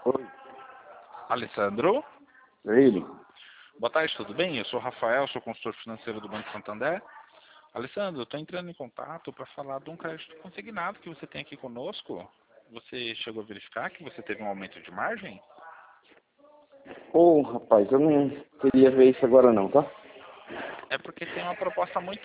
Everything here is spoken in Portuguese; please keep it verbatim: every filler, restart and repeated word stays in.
Oi, Alessandro? é ele? Boa tarde, tudo bem? Eu sou o Rafael, sou consultor financeiro do Banco Santander. Alessandro, eu estou entrando em contato para falar de um crédito consignado que você tem aqui conosco. Você chegou a verificar que você teve um aumento de margem? Ô, rapaz, eu não queria ver isso agora não, tá? É porque tem uma proposta muito